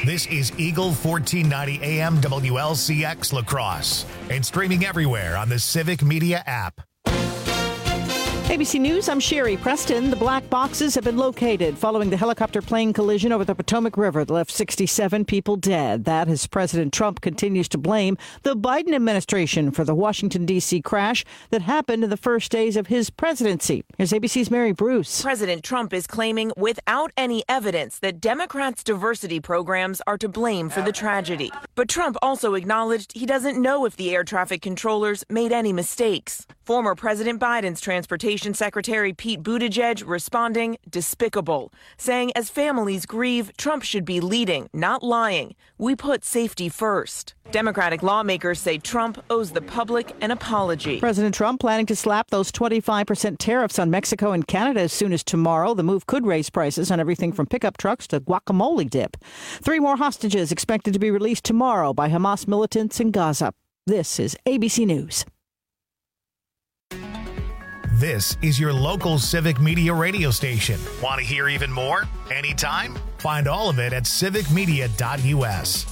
This is Eagle 1490 AM WLCX La Crosse and streaming everywhere on the Civic Media app. ABC News, I'm Sherry Preston. The black boxes have been located following the helicopter plane collision over the Potomac River that left 67 people dead. That as President Trump continues to blame the Biden administration for the Washington, D.C. crash that happened in the first days of his presidency. Here's ABC's Mary Bruce. President Trump is claiming without any evidence that Democrats' diversity programs are to blame for the tragedy. But Trump also acknowledged he doesn't know if the air traffic controllers made any mistakes. Former President Biden's Transportation Secretary Pete Buttigieg responding despicable, saying as families grieve, Trump should be leading, not lying. We put safety first. Democratic lawmakers say Trump owes the public an apology. President Trump planning to slap those 25% tariffs on Mexico and Canada as soon as tomorrow. The move could raise prices on everything from pickup trucks to guacamole dip. 3 more hostages expected to be released tomorrow by Hamas militants in Gaza. This is ABC News. This is your local Civic Media radio station. Want to hear even more? Anytime? Find all of it at civicmedia.us.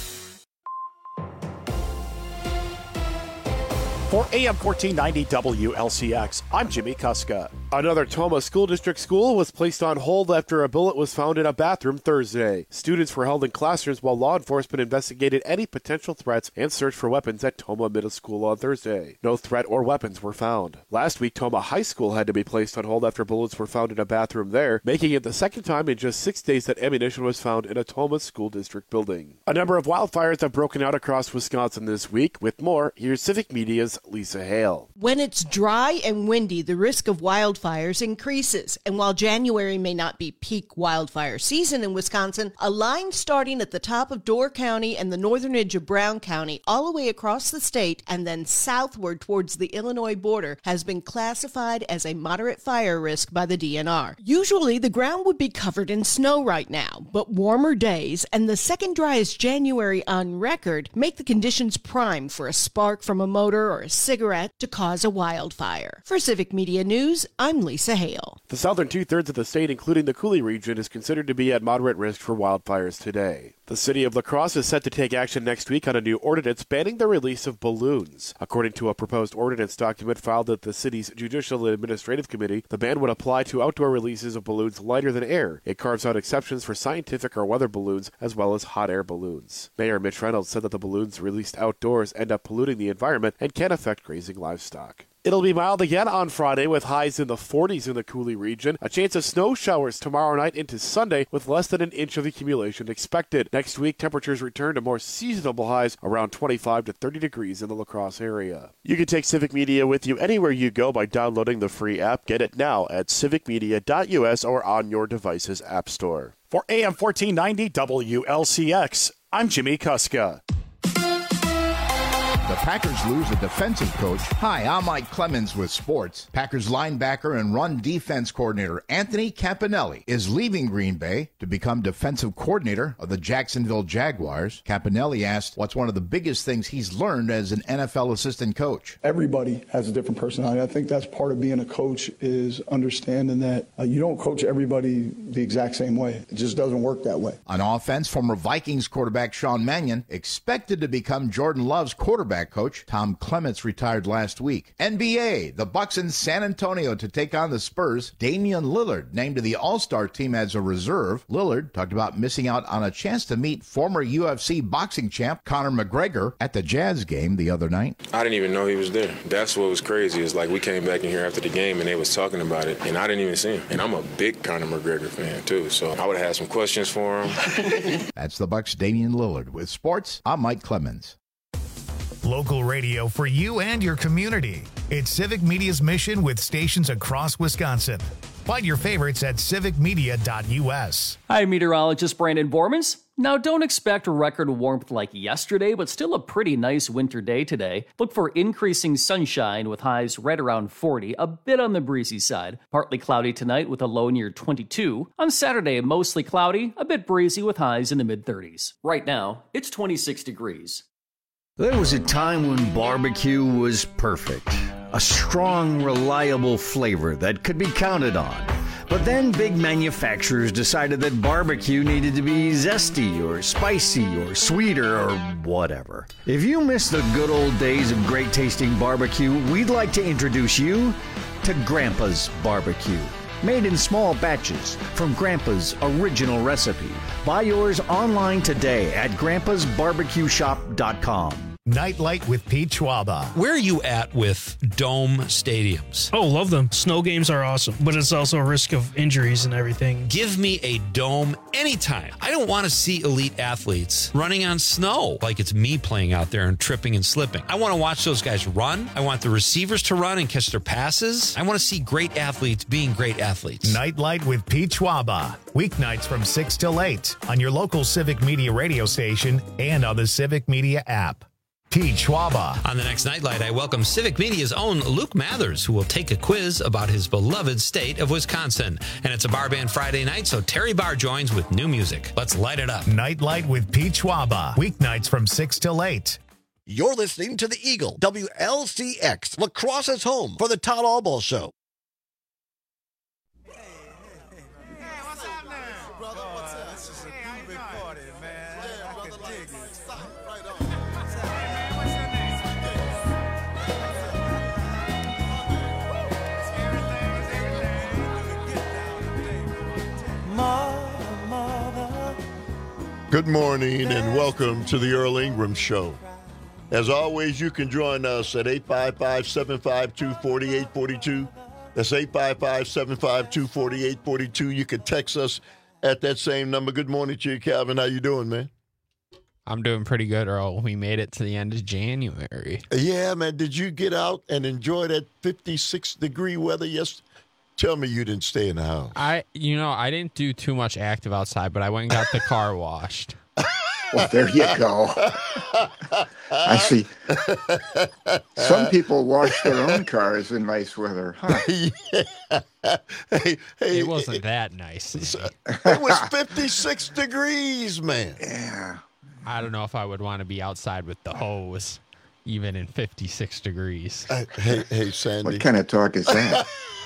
For AM 1490 WLCX, I'm Jimmy Kuska. Another Tomah School District school was placed on hold after a bullet was found in a bathroom Thursday. Students were held in classrooms while law enforcement investigated any potential threats and searched for weapons at Tomah Middle School on Thursday. No threat or weapons were found. Last week, Tomah High School had to be placed on hold after bullets were found in a bathroom there, making it the second time in just 6 days that ammunition was found in a Tomah School District building. A number of wildfires have broken out across Wisconsin this week. With more, here's Civic Media's Lisa Hale. When it's dry and windy, the risk of wildfires increases. And while January may not be peak wildfire season in Wisconsin, a line starting at the top of Door County and the northern edge of Brown County all the way across the state and then southward towards the Illinois border has been classified as a moderate fire risk by the DNR. Usually the ground would be covered in snow right now, but warmer days and the second driest January on record make the conditions prime for a spark from a motor or a cigarette to cause a wildfire. For Civic Media News, I'm Lisa Hale. The southern two-thirds of the state, including the Coulee region, is considered to be at moderate risk for wildfires today. The city of La Crosse is set to take action next week on a new ordinance banning the release of balloons. According to a proposed ordinance document filed at the city's Judicial and Administrative Committee, the ban would apply to outdoor releases of balloons lighter than air. It carves out exceptions for scientific or weather balloons as well as hot air balloons. Mayor Mitch Reynolds said that the balloons released outdoors end up polluting the environment and can affect grazing livestock. It'll be mild again on Friday with highs in the 40s in the Coulee region. A chance of snow showers tomorrow night into Sunday with less than an inch of accumulation expected. Next week, temperatures return to more seasonable highs around 25 to 30 degrees in the La Crosse area. You can take Civic Media with you anywhere you go by downloading the free app. Get it now at civicmedia.us or on your device's app store. For AM 1490 WLCX, I'm Jimmy Kuska. The Packers lose a defensive coach. Hi, I'm Mike Clemens with sports. Packers linebacker and run defense coordinator Anthony Campanelli is leaving Green Bay to become defensive coordinator of the Jacksonville Jaguars. Campanelli asked what's one of the biggest things he's learned as an NFL assistant coach. Everybody has a different personality. I think that's part of being a coach is understanding that you don't coach everybody the exact same way. It just doesn't work that way. On offense, former Vikings quarterback Sean Mannion expected to become Jordan Love's quarterback coach. Tom Clements retired last week. NBA, the Bucks in San Antonio to take on the Spurs. Damian Lillard named to the All-Star team as a reserve. Lillard talked about missing out on a chance to meet former UFC boxing champ Conor McGregor at the Jazz game the other night. I didn't even know he was there. That's what was crazy. It's like we came back in here after the game and they was talking about it and I didn't even see him. And I'm a big Conor McGregor fan too, so I would have had some questions for him. That's the Bucks' Damian Lillard. With sports, I'm Mike Clemens. Local radio for you and your community. It's Civic Media's mission with stations across Wisconsin. Find your favorites at civicmedia.us. Hi, meteorologist Brandon Bormans. Now, don't expect record warmth like yesterday, but still a pretty nice winter day today. Look for increasing sunshine with highs right around 40, a bit on the breezy side. Partly cloudy tonight with a low near 22. On Saturday, mostly cloudy, a bit breezy with highs in the mid-30s. Right now, it's 26 degrees. There was a time when barbecue was perfect. A strong, reliable flavor that could be counted on. But then big manufacturers decided that barbecue needed to be zesty or spicy or sweeter or whatever. If you miss the good old days of great tasting barbecue, we'd like to introduce you to Grandpa's Barbecue. Made in small batches from Grandpa's original recipe. Buy yours online today at grandpasbarbecueshop.com. Nightlight with Pete Schwaba. Where are you at with dome stadiums? Oh, love them. Snow games are awesome, but it's also a risk of injuries and everything. Give me a dome anytime. I don't want to see elite athletes running on snow like it's me playing out there and tripping and slipping. I want to watch those guys run. I want the receivers to run and catch their passes. I want to see great athletes being great athletes. Nightlight with Pete Schwaba. Weeknights from 6 till 8 on your local Civic Media radio station and on the Civic Media app. Pete Schwaba. On the next Nightlight, I welcome Civic Media's own Luke Mathers, who will take a quiz about his beloved state of Wisconsin. And it's a Bar Band Friday night, so Terry Barr joins with new music. Let's light it up. Nightlight with Pete Schwaba. Weeknights from 6 till 8. You're listening to The Eagle, WLCX, La Crosse's home for the Todd Albaugh Show. Good morning and welcome to the Earl Ingram Show. As always, you can join us at 855-752-4842. That's 855-752-4842. You can text us at that same number. Good morning to you, Calvin. How you doing, man? I'm doing pretty good, Earl. We made it to the end of January. Yeah, man. Did you get out and enjoy that 56-degree weather yesterday? Tell me you didn't stay in the house. I didn't do too much active outside, but I went and got the car washed. Well, there you go. I see. Some people wash their own cars in nice weather, huh? Yeah. Hey, it wasn't that nice. It was 56 degrees, man. Yeah. I don't know if I would want to be outside with the hose, even in 56 degrees. Hey, Sandy. What kind of talk is that?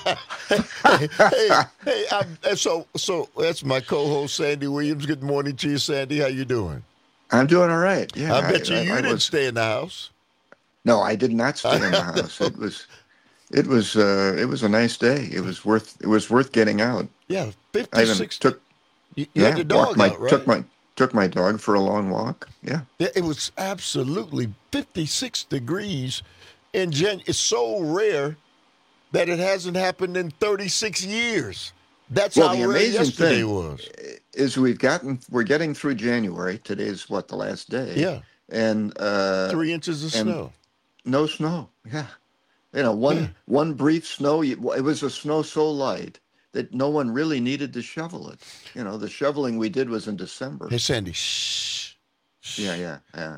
So that's my co-host, Sandy Williams. Good morning to you, Sandy. How you doing? I'm doing all right. Yeah, I bet you didn't stay in the house. No, I did not stay in the house. It was a nice day. It was worth getting out. Yeah, 56. You had the dog out, right? Took my dog for a long walk. Yeah. It was absolutely 56 degrees in January. It's so rare that it hasn't happened in 36 years. That's how the rare amazing yesterday thing was. Is we're getting through January. Today's the last day. Yeah. And 3 inches of snow. No snow. Yeah. One brief snow. It was a snow so light that no one really needed to shovel it. The shoveling we did was in December. Hey, Sandy, shh. Yeah.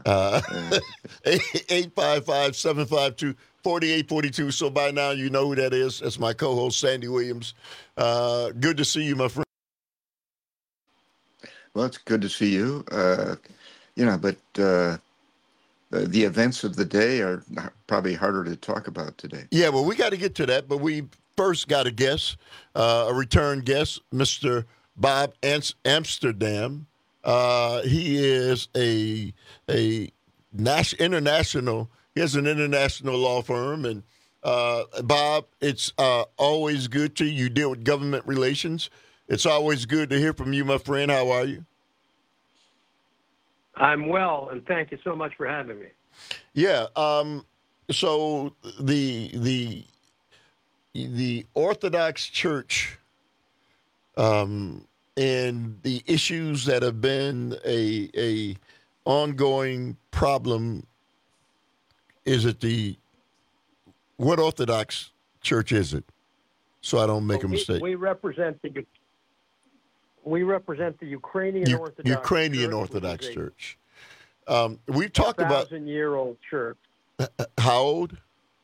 855-752-4842. So by now you know who that is. That's my co-host, Sandy Williams. Good to see you, my friend. Well, it's good to see you. But the events of the day are probably harder to talk about today. Yeah, well, we got to get to that, but we first got a guest, a return guest, Mr. Bob Amsterdam. He is a international. He has an international law firm, and Bob, it's always good to you deal with government relations. It's always good to hear from you, my friend. How are you? I'm well, and thank you so much for having me. Yeah. So the Orthodox Church and the issues that have been a ongoing problem. Is it what Orthodox Church is it? So I don't make a mistake. We represent the Ukrainian Orthodox Church. We've talked about 1,000-year-old church. How old?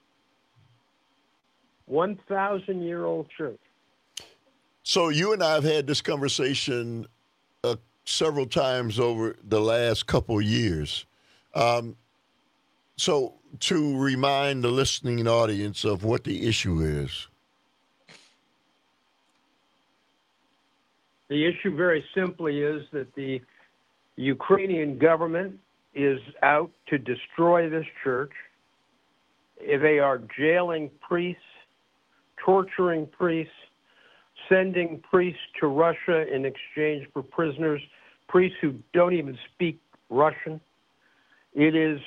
1,000-year-old church. So you and I have had this conversation several times over the last couple of years. So to remind the listening audience of what the issue is. The issue very simply is that the Ukrainian government is out to destroy this church. They are jailing priests, torturing priests, sending priests to Russia in exchange for prisoners, priests who don't even speak Russian. It is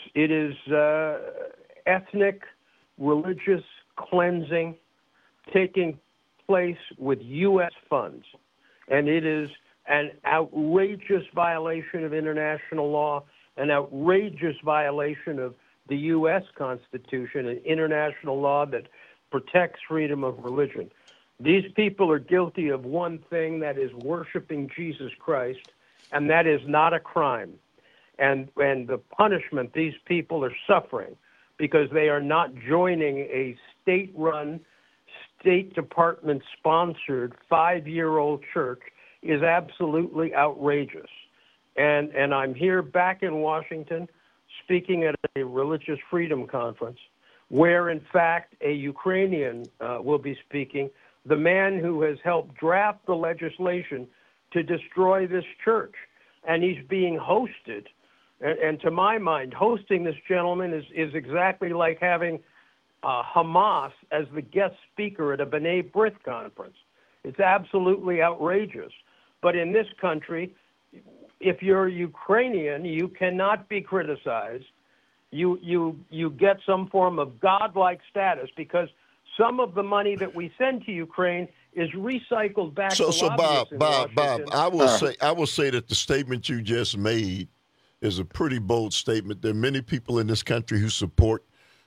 ethnic, religious cleansing taking place with U.S. funds, and it is an outrageous violation of international law, an outrageous violation of the U.S. Constitution and international law that protects freedom of religion. These people are guilty of one thing, that is worshiping Jesus Christ, and that is not a crime. And the punishment these people are suffering because they are not joining a state-run, State Department-sponsored 5-year-old church is absolutely outrageous. And I'm here back in Washington speaking at a religious freedom conference where, in fact, a Ukrainian will be speaking, the man who has helped draft the legislation to destroy this church. And he's being hosted. And to my mind, hosting this gentleman is exactly like having Hamas as the guest speaker at a B'nai B'rith conference. It's absolutely outrageous. But in this country, if you're Ukrainian, you cannot be criticized. You get some form of godlike status because some of the money that we send to Ukraine is recycled back to lobbyists in Washington. Bob, I will say that the statement you just made is a pretty bold statement. There are many people in this country who support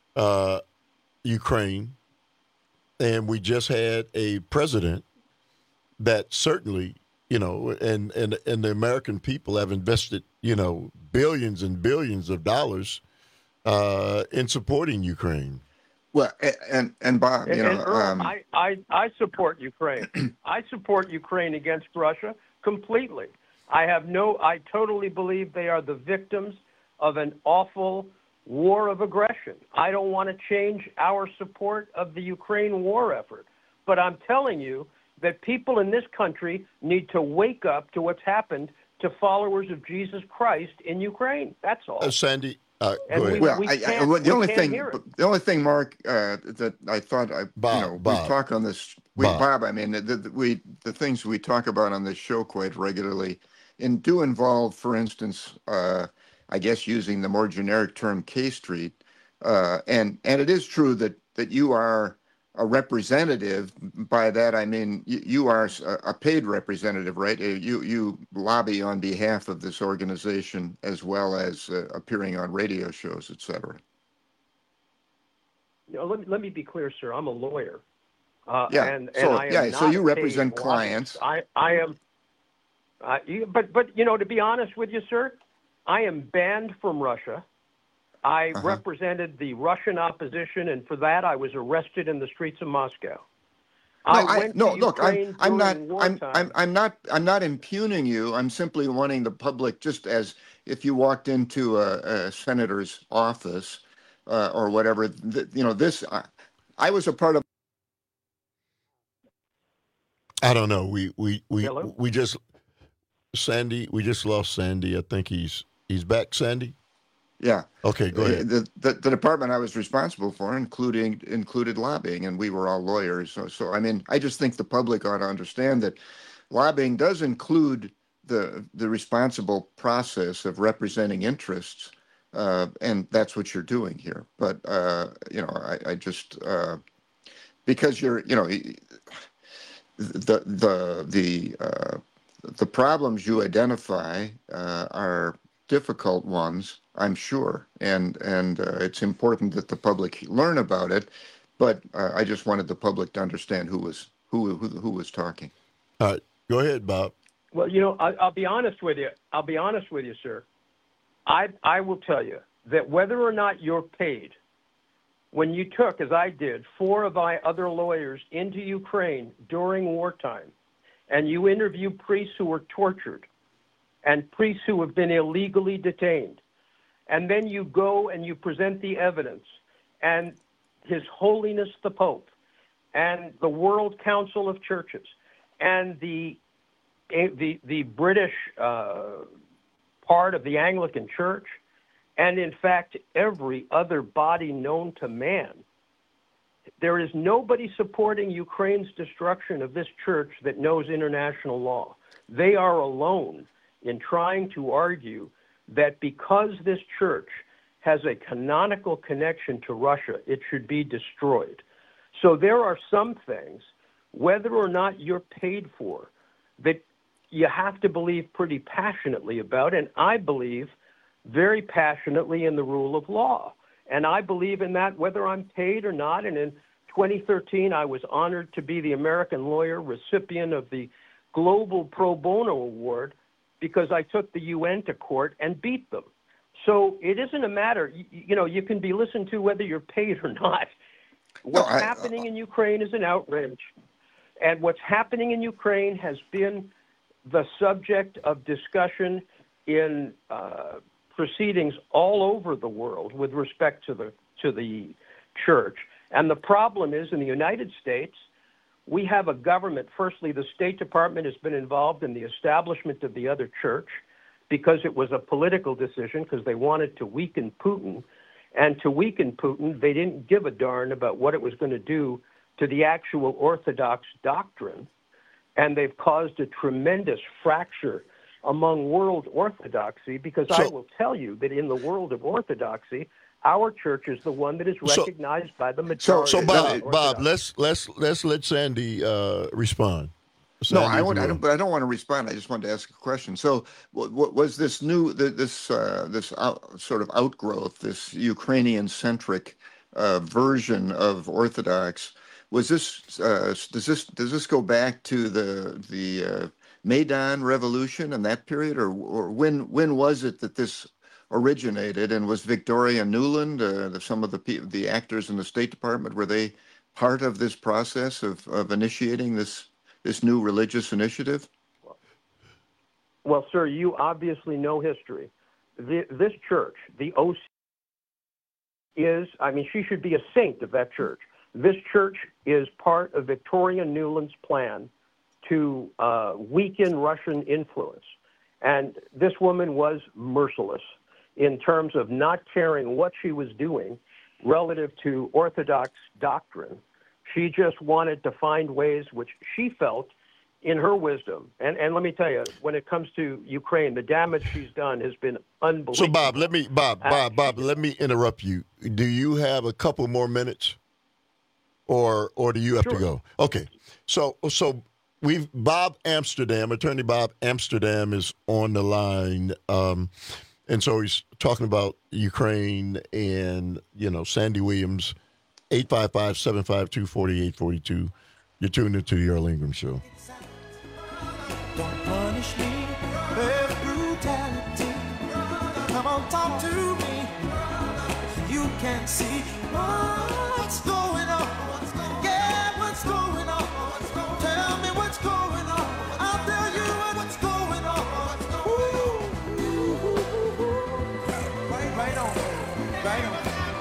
Ukraine, and we just had a president that certainly, and the American people have invested, billions and billions of dollars in supporting Ukraine. Well, and Bob, I support Ukraine. I support Ukraine against Russia completely. I totally believe they are the victims of an awful war of aggression. I don't want to change our support of the Ukraine war effort, but I'm telling you that people in this country need to wake up to what's happened to followers of Jesus Christ in Ukraine. That's all. Sandy, go ahead. The only thing, Mark, that I thought we talk on this. Bob, I mean, the things we talk about on this show quite regularly, and do involve, for instance, I guess using the more generic term K Street, and it is true that you are a representative. By that I mean you are a paid representative, right? You lobby on behalf of this organization as well as appearing on radio shows, etc. Let me be clear, sir. I'm a lawyer. So you represent clients. I am. But to be honest with you, sir, I am banned from Russia. I represented the Russian opposition, and for that I was arrested in the streets of Moscow. I'm not impugning you. I'm simply wanting the public, just as if you walked into a senator's office or whatever. I was a part of. I don't know. We just Sandy. We just lost Sandy. I think he's back. Sandy. Yeah. Okay, go ahead. The department I was responsible for included lobbying, and we were all lawyers. So I mean, I just think the public ought to understand that lobbying does include the responsible process of representing interests, and that's what you're doing here. But I just because you're the problems you identify are difficult ones, I'm sure, and it's important that the public learn about it. But I just wanted the public to understand who was talking. All right, go ahead, Bob. Well, I'll be honest with you, sir. I will tell you that whether or not you're paid, when you took, as I did, 4 of my other lawyers into Ukraine during wartime, and you interview priests who were tortured and priests who have been illegally detained, and then you go and you present the evidence, and His Holiness the Pope and the World Council of Churches and the the British part of the Anglican Church, and in fact, every other body known to man. There is nobody supporting Ukraine's destruction of this church that knows international law. They are alone in trying to argue that because this church has a canonical connection to Russia, it should be destroyed. So there are some things, whether or not you're paid for, that you have to believe pretty passionately about, and I believe very passionately in the rule of law. And I believe in that whether I'm paid or not. And in 2013, I was honored to be the American lawyer recipient of the Global Pro Bono Award because I took the UN to court and beat them. So it isn't a matter, you can be listened to whether you're paid or not. What's happening in Ukraine is an outrage. And what's happening in Ukraine has been the subject of discussion in proceedings all over the world with respect to the church. And the problem is, in the United States, we have a government. Firstly, the State Department has been involved in the establishment of the other church because it was a political decision, because they wanted to weaken Putin. And to weaken Putin, they didn't give a darn about what it was going to do to the actual Orthodox doctrine. And they've caused a tremendous fracture among world Orthodoxy, because I will tell you that in the world of Orthodoxy, our church is the one that is recognized by the majority. So Bob, let's let Sandy respond. Sandy, no, I don't want to respond. I just wanted to ask a question. So, what was this new sort of outgrowth, this Ukrainian-centric version of Orthodox? Was this does this go back to the Maidan Revolution and that period, or when was it that this originated? And was Victoria Nuland, some of the actors in the State Department, were they part of this process of initiating this new religious initiative? Well, sir, you obviously know history. This church, the OC, she should be a saint of that church. This church is part of Victoria Nuland's plan to weaken Russian influence. And this woman was merciless in terms of not caring what she was doing relative to Orthodox doctrine. She just wanted to find ways which she felt, in her wisdom, and let me tell you, when it comes to Ukraine, the damage she's done has been unbelievable. So, Bob, let me interrupt you. Do you have a couple more minutes, or do you have to go? Okay. So attorney Bob Amsterdam is on the line, and so he's talking about Ukraine and Sandy Williams. 855-752-4842. You're tuned into the Earl Ingram Show. Don't punish me with brutality. Come on, talk to me. You can't see what's going on. Yeah, what's going on? Tell me what's going on. I'll tell you what's going on. Right on. Right on.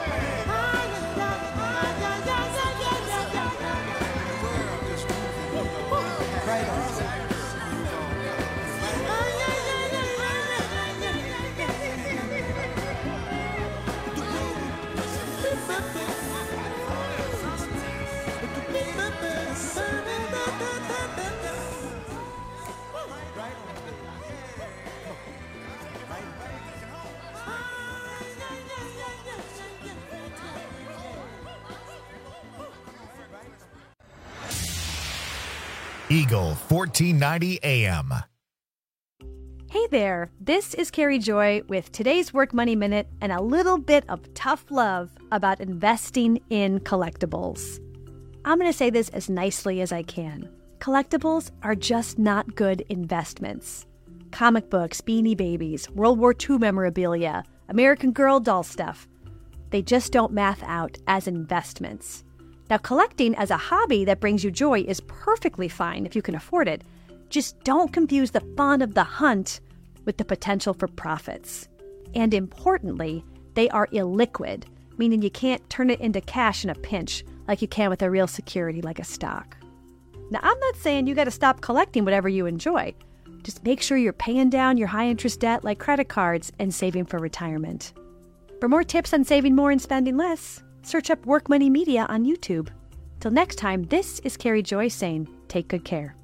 Eagle 1490 AM. Hey there, this is Carrie Joy with today's Work Money Minute and a little bit of tough love about investing in collectibles. I'm going to say this as nicely as I can. Collectibles are just not good investments. Comic books, Beanie Babies, World War II memorabilia, American Girl doll stuff. They just don't math out as investments. Now, collecting as a hobby that brings you joy is perfectly fine if you can afford it. Just don't confuse the fun of the hunt with the potential for profits. And importantly, they are illiquid, meaning you can't turn it into cash in a pinch like you can with a real security like a stock. Now, I'm not saying you got to stop collecting whatever you enjoy, Just make sure you're paying down your high-interest debt like credit cards and saving for retirement. For more tips on saving more and spending less, search up Work Money Media on YouTube. Till next time, this is Carrie Joy saying, take good care.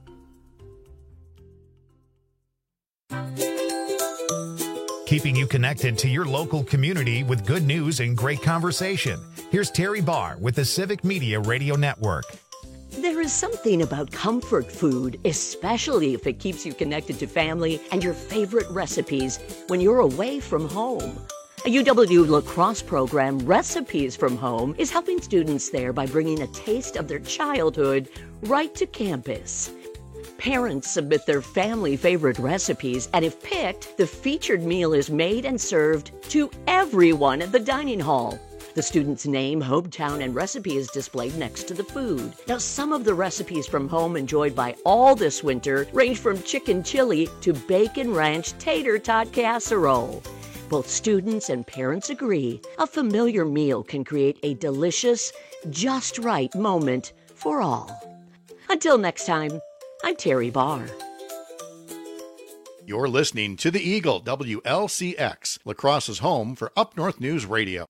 Keeping you connected to your local community with good news and great conversation. Here's Terry Barr with the Civic Media Radio Network. There is something about comfort food, especially if it keeps you connected to family and your favorite recipes when you're away from home. A UW La Crosse program, Recipes from Home, is helping students there by bringing a taste of their childhood right to campus. Parents submit their family favorite recipes, and if picked, the featured meal is made and served to everyone at the dining hall. The student's name, hometown, and recipe is displayed next to the food. Now, some of the recipes from home enjoyed by all this winter range from chicken chili to bacon ranch tater tot casserole. Both students and parents agree a familiar meal can create a delicious, just right moment for all. Until next time, I'm Terry Barr. You're listening to The Eagle, WLCX, La Crosse's home for Up North News Radio.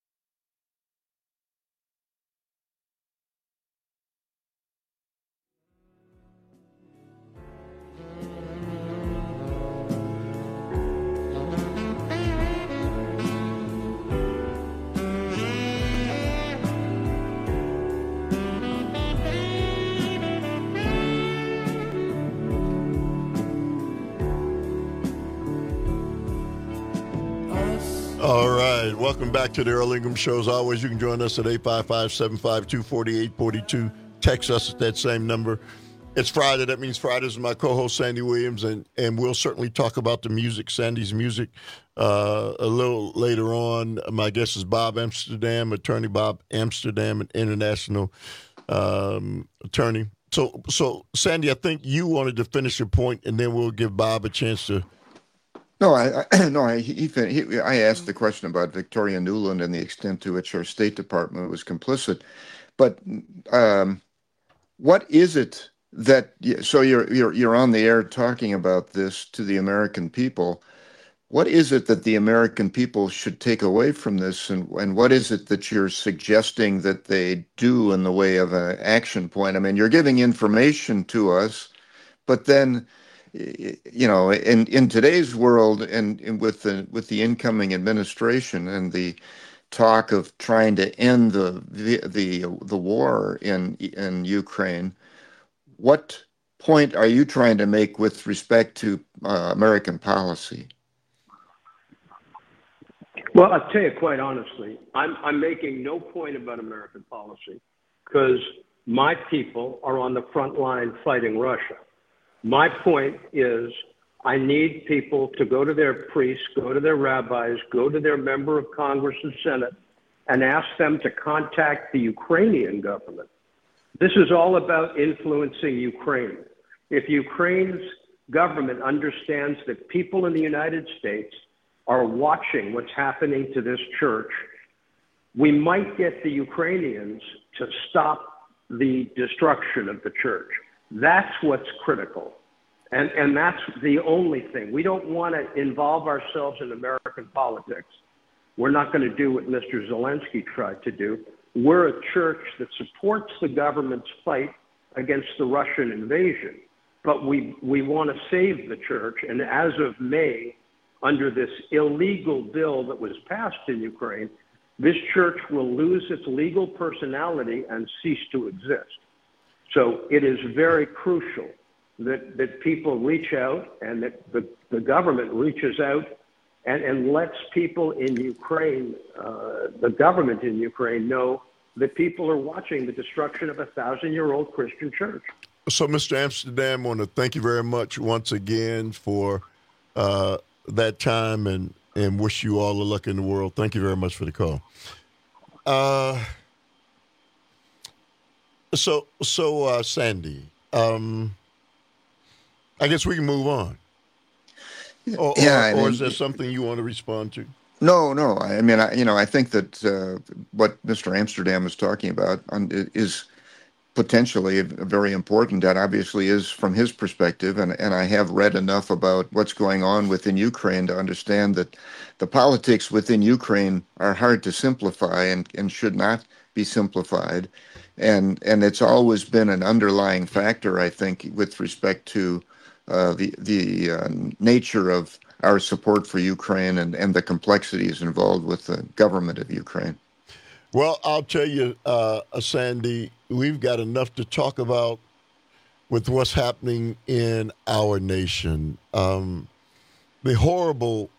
All right, welcome back to the Earl Ingham Show. As always, you can join us at 855-752-4842. Text us at that same number. It's Friday. That means Fridays with my co-host, Sandy Williams, and we'll certainly talk about the music, Sandy's music, a little later on. My guest is Bob Amsterdam, attorney Bob Amsterdam, an international attorney. So, Sandy, I think you wanted to finish your point, and then we'll give Bob a chance to. No, I asked the question about Victoria Nuland and the extent to which our State Department was complicit. But what is it that? So you're on the air talking about this to the American people. What is it that the American people should take away from this, and what is it that you're suggesting that they do in the way of an action point? I mean, you're giving information to us, but then, you know, in today's world, and with the incoming administration and the talk of trying to end the war in Ukraine, what point are you trying to make with respect to American policy? Well, I'll tell you quite honestly, I'm making no point about American policy because my people are on the front line fighting Russia. My point is I need people to go to their priests, go to their rabbis, go to their member of Congress and Senate, and ask them to contact the Ukrainian government. This is all about influencing Ukraine. If Ukraine's government understands that people in the United States are watching what's happening to this church, we might get the Ukrainians to stop the destruction of the church. That's what's critical. And that's the only thing. We don't want to involve ourselves in American politics. We're not going to do what Mr. Zelensky tried to do. We're a church that supports the government's fight against the Russian invasion. But we want to save the church. And as of May, under this illegal bill that was passed in Ukraine, this church will lose its legal personality and cease to exist. So it is very crucial that people reach out and that the government reaches out and lets people in Ukraine, the government in Ukraine, know that people are watching the destruction of a 1,000-year-old Christian church. So, Mr. Amsterdam, I want to thank you very much once again for that time and wish you all the luck in the world. Thank you very much for the call. So, Sandy, I guess we can move on. Or is there something you want to respond to? No. I mean, I think that what Mr. Amsterdam is talking about is potentially very important. That obviously is from his perspective, and I have read enough about what's going on within Ukraine to understand that the politics within Ukraine are hard to simplify and should not be simplified. And it's always been an underlying factor, I think, with respect to the nature of our support for Ukraine and the complexities involved with the government of Ukraine. Well, I'll tell you, Sandy, we've got enough to talk about with what's happening in our nation. The horrible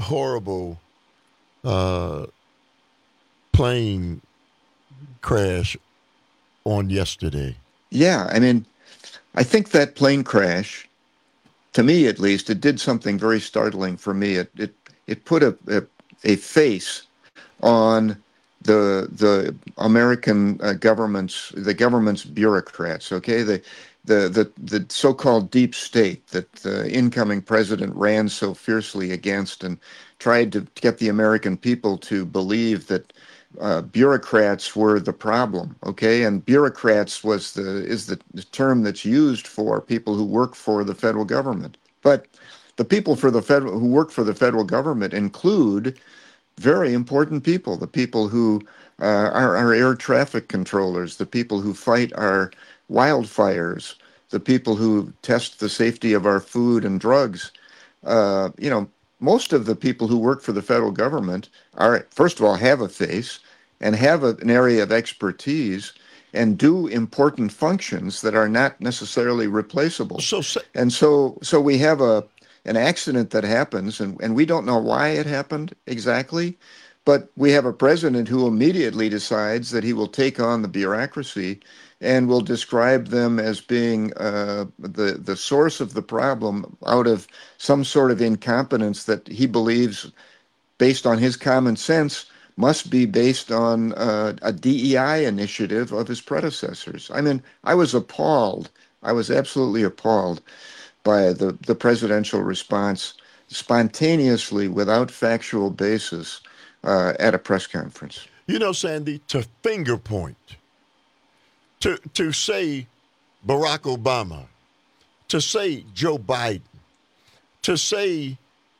plane crash on yesterday. Yeah, I mean, I think that plane crash, to me at least, it did something very startling for me. It put a face on the American the government's bureaucrats. Okay, the so-called deep state that the incoming president ran so fiercely against and tried to get the American people to believe that bureaucrats were the problem. Okay, and bureaucrats is the term that's used for people who work for the federal government. But the people who work for the federal government include very important people, the people who are our air traffic controllers, the people who fight our wildfires, the people who test the safety of our food and drugs. Most of the people who work for the federal government first of all, have a face and have an area of expertise and do important functions that are not necessarily replaceable. So we have an accident that happens, and we don't know why it happened exactly, but we have a president who immediately decides that he will take on the bureaucracy and will describe them as being the source of the problem out of some sort of incompetence that he believes, based on his common sense, must be based on a DEI initiative of his predecessors. I mean, I was appalled. I was absolutely appalled by the presidential response, spontaneously, without factual basis, at a press conference. You know, Sandy, to finger point, to say Barack Obama, to say Joe Biden, to say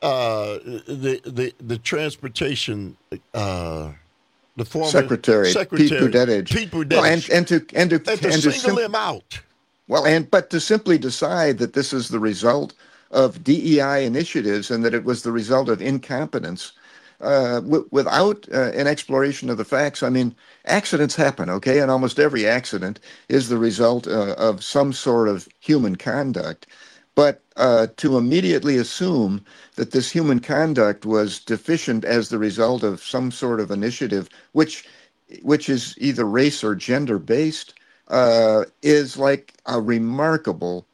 the transportation, the former Secretary Pete Buttigieg, and to single him out. Well, but to simply decide that this is the result of DEI initiatives and that it was the result of incompetence, without an exploration of the facts. I mean, accidents happen, okay? And almost every accident is the result of some sort of human conduct. But to immediately assume that this human conduct was deficient as the result of some sort of initiative, which is either race or gender based, is like a remarkable.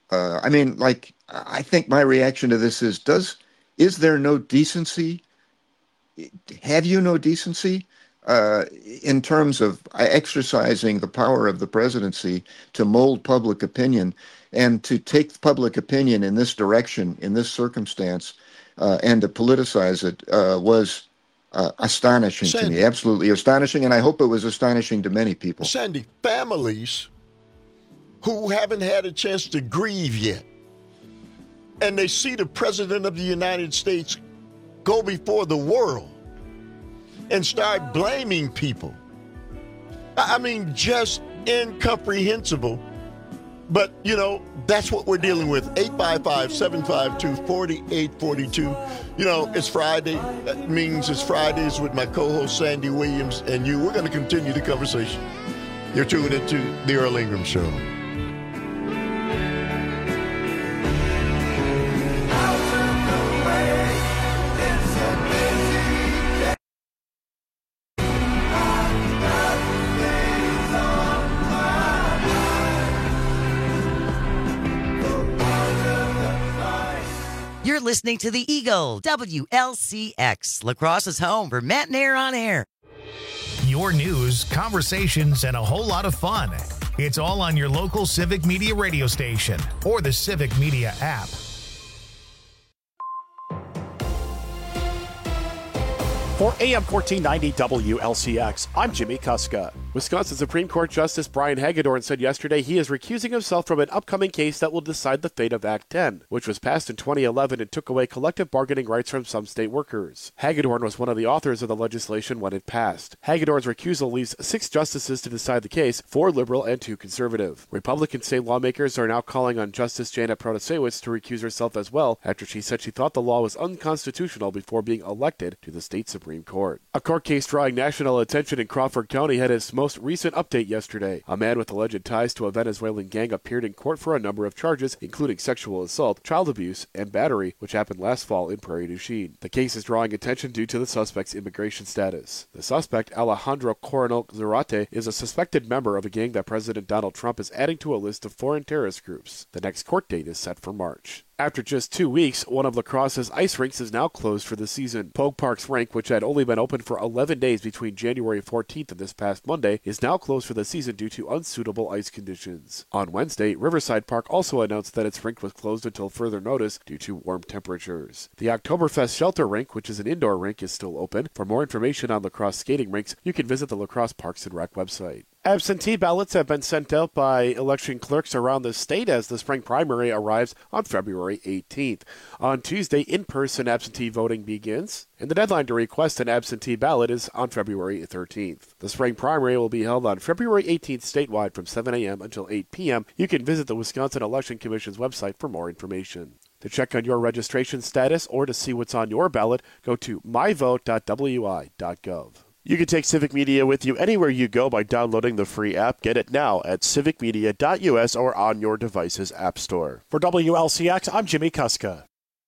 I think my reaction to this is there no decency? Have you no decency in terms of exercising the power of the presidency to mold public opinion and to take public opinion in this direction, in this circumstance, and to politicize it was astonishing to me, absolutely astonishing, and I hope it was astonishing to many people. Sandy, families who haven't had a chance to grieve yet, and they see the President of the United States go before the world and start blaming people. I mean, just incomprehensible. But, that's what we're dealing with. 855-752-4842. It's Friday. That means it's Fridays with my co-host Sandy Williams and you. We're going to continue the conversation. You're tuned into The Earl Ingram Show. You're listening to The Eagle, WLCX, La Crosse's home for Matt and Air on Air. Your news, conversations, and a whole lot of fun. It's all on your local Civic Media radio station or the Civic Media app. For AM 1490 WLCX, I'm Jimmy Kuska. Wisconsin Supreme Court Justice Brian Hagedorn said yesterday he is recusing himself from an upcoming case that will decide the fate of Act 10, which was passed in 2011 and took away collective bargaining rights from some state workers. Hagedorn was one of the authors of the legislation when it passed. Hagedorn's recusal leaves 6 justices to decide the case, 4 liberal and 2 conservative. Republican state lawmakers are now calling on Justice Janet Protasewicz to recuse herself as well after she said she thought the law was unconstitutional before being elected to the state Supreme Court. A court case drawing national attention in Crawford County had its most recent update yesterday. A man with alleged ties to a Venezuelan gang appeared in court for a number of charges, including sexual assault, child abuse, and battery, which happened last fall in Prairie du Chien. The case is drawing attention due to the suspect's immigration status. The suspect, Alejandro Coronel Zarate, is a suspected member of a gang that President Donald Trump is adding to a list of foreign terrorist groups. The next court date is set for March. After just 2 weeks, one of La Crosse's ice rinks is now closed for the season. Pogue Park's rink, which had only been open for 11 days between January 14th and this past Monday, is now closed for the season due to unsuitable ice conditions. On Wednesday, Riverside Park also announced that its rink was closed until further notice due to warm temperatures. The Oktoberfest Shelter Rink, which is an indoor rink, is still open. For more information on La Crosse skating rinks, you can visit the La Crosse Parks and Rec website. Absentee ballots have been sent out by election clerks around the state as the spring primary arrives on February 18th. On Tuesday, in-person absentee voting begins, and the deadline to request an absentee ballot is on February 13th. The spring primary will be held on February 18th statewide from 7 a.m. until 8 p.m. You can visit the Wisconsin Election Commission's website for more information. To check on your registration status or to see what's on your ballot, go to myvote.wi.gov. You can take Civic Media with you anywhere you go by downloading the free app. Get it now at civicmedia.us or on your device's app store. For WLCX, I'm Jimmy Kuska.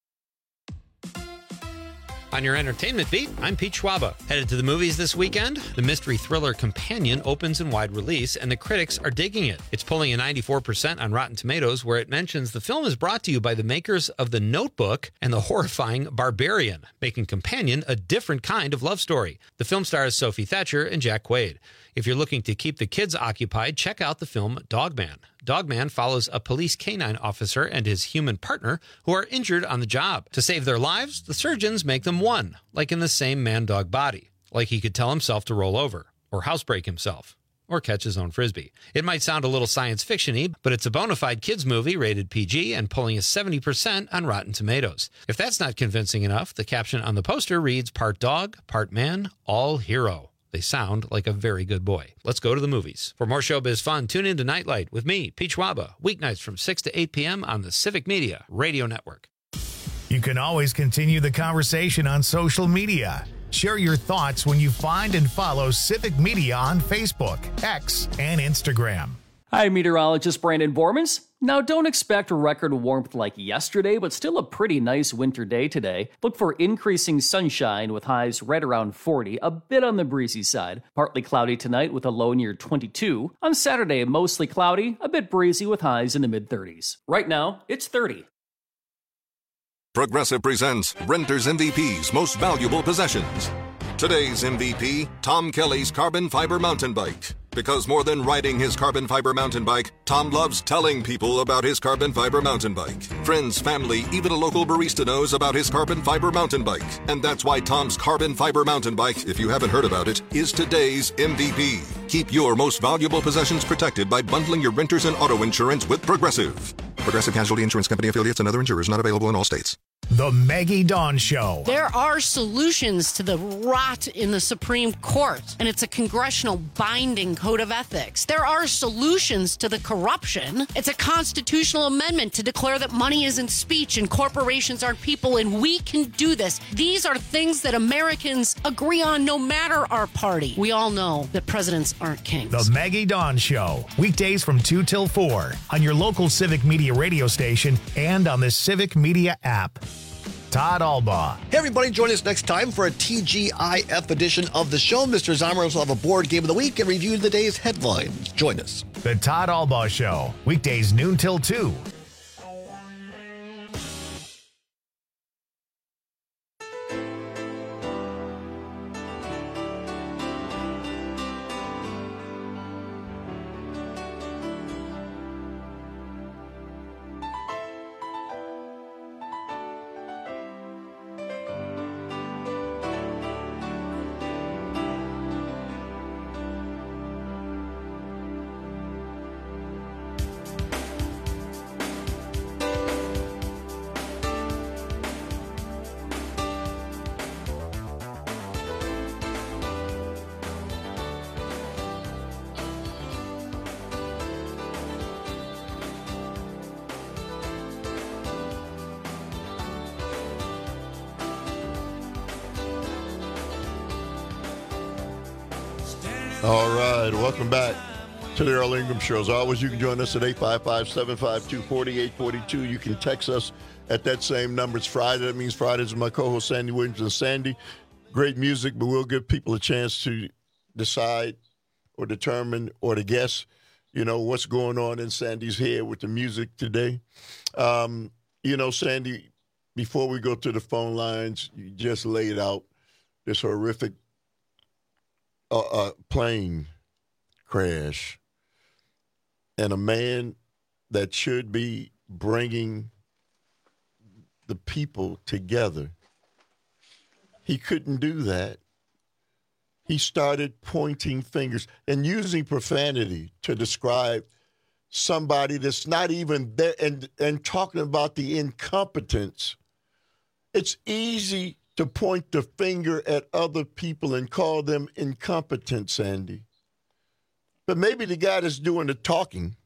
On your entertainment beat, I'm Pete Schwaba. Headed to the movies this weekend? The mystery thriller Companion opens in wide release, and the critics are digging it. It's pulling a 94% on Rotten Tomatoes, where it mentions the film is brought to you by the makers of The Notebook and the horrifying Barbarian, making Companion a different kind of love story. The film stars Sophie Thatcher and Jack Quaid. If you're looking to keep the kids occupied, check out the film Dogman. Dogman follows a police canine officer and his human partner who are injured on the job. To save their lives, the surgeons make them one, like in the same man-dog body. Like he could tell himself to roll over, or housebreak himself, or catch his own Frisbee. It might sound a little science fiction-y, but it's a bona fide kids movie rated PG and pulling a 70% on Rotten Tomatoes. If that's not convincing enough, the caption on the poster reads, "Part dog, part man, all hero." They sound like a very good boy. Let's go to the movies. For more showbiz fun, tune in to Nightlight with me, Pete Schwaba, weeknights from 6 to 8 p.m. on the Civic Media Radio Network. You can always continue the conversation on social media. Share your thoughts when you find and follow Civic Media on Facebook, X, and Instagram. Hi, meteorologist Brandon Bormans. Now, don't expect record warmth like yesterday, but still a pretty nice winter day today. Look for increasing sunshine with highs right around 40, a bit on the breezy side. Partly cloudy tonight with a low near 22. On Saturday, mostly cloudy, a bit breezy with highs in the mid-30s. Right now, it's 30. Progressive presents Renter's MVP's Most Valuable Possessions. Today's MVP, Tom Kelly's carbon fiber mountain bike. Because more than riding his carbon fiber mountain bike, Tom loves telling people about his carbon fiber mountain bike. Friends, family, even a local barista knows about his carbon fiber mountain bike. And that's why Tom's carbon fiber mountain bike, if you haven't heard about it, is today's MVP. Keep your most valuable possessions protected by bundling your renters and auto insurance with Progressive. Progressive Casualty Insurance Company affiliates and other insurers not available in all states. The Maggie Dawn Show. There are solutions to the rot in the Supreme Court, and it's a congressional binding code of ethics. There are solutions to the corruption. It's a constitutional amendment to declare that money isn't speech and corporations aren't people, and we can do this. These are things that Americans agree on no matter our party. We all know that presidents aren't kings. The Maggie Dawn Show. Weekdays from 2 till 4 on your local Civic Media radio station and on the Civic Media app. Todd Albaugh. Hey, everybody, join us next time for a TGIF edition of the show. Mr. Zomers will have a board game of the week and review the day's headlines. Join us. The Todd Albaugh Show. Weekdays noon till 2. All right, welcome back to the Earl Ingram Show. As always, you can join us at 855-752-4842. You can text us at that same number. It's Friday. That means Fridays with my co-host Sandy Williams. And Sandy, great music, but we'll give people a chance to decide or determine or to guess, what's going on in Sandy's head with the music today. Sandy, before we go to the phone lines, you just laid out this horrific plane crash. And a man that should be bringing the people together, he couldn't do that. He started pointing fingers and using profanity to describe somebody that's not even there and talking about the incompetence. It's easy to point the finger at other people and call them incompetent, Sandy. But maybe the guy that's doing the talking,